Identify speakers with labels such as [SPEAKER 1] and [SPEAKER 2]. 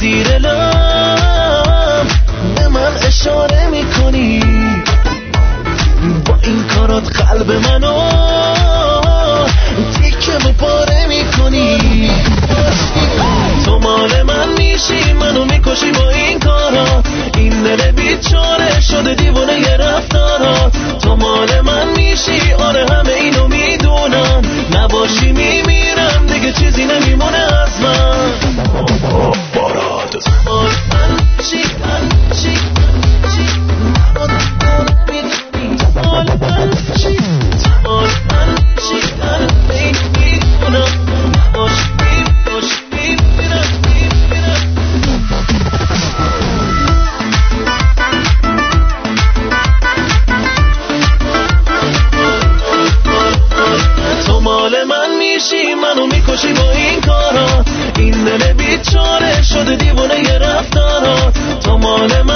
[SPEAKER 1] زیر لب به من اشاره میکنی، با این کارات قلب منو تیکه و پاره میکنی. تو مال من میشی، منو میکشی با این کارا، این دل بیچاره شده دیوانه ی رفتارا. تو مال من میشی، آره همه اینو میدونم، نباشی میمیرم دیگه چیزی نمیمونه از من. باراد مال من میشی، مال من میشی، مال من میشی، میدونم نباشی میمیرم. تو مال من میشی، منو میکشی با این کارا، این دل بیچاره شده دیوانه ی رفتارا. تو مال من